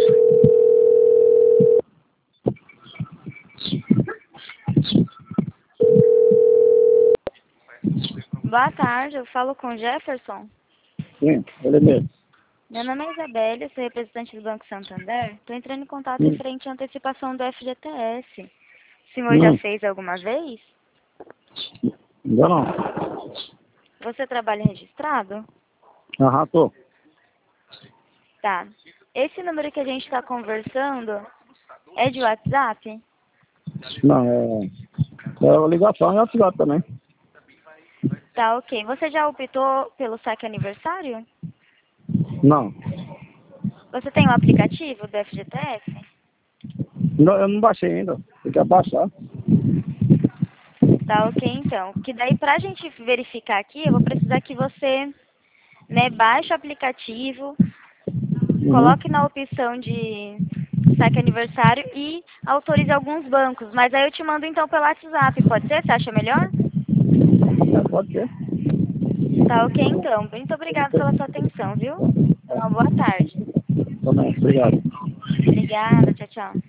Boa tarde, eu falo com o Jefferson. Sim, ele mesmo. Meu nome é Isabelle, sou representante do Banco Santander. Estou entrando em contato referente à antecipação do FGTS. O senhor já fez alguma vez? Ainda não. Você trabalha registrado? Aham, tô. Tá. Esse número que a gente está conversando é de WhatsApp? Não, é a ligação e WhatsApp também. Tá, ok. Você já optou pelo saque aniversário? Não. Você tem o aplicativo do FGTS? Não, eu não baixei ainda. Tem que baixar. Tá, ok, então. Que daí, pra gente verificar aqui, eu vou precisar que você, né, baixe o aplicativo, coloque na opção de saque aniversário e autorize alguns bancos. Mas aí eu te mando, então, pelo WhatsApp, pode ser? Você acha melhor? Pode ser. Tá, ok, então. Muito obrigada pela sua atenção, viu? Uma boa tarde. Também, obrigado. Obrigada, tchau, tchau.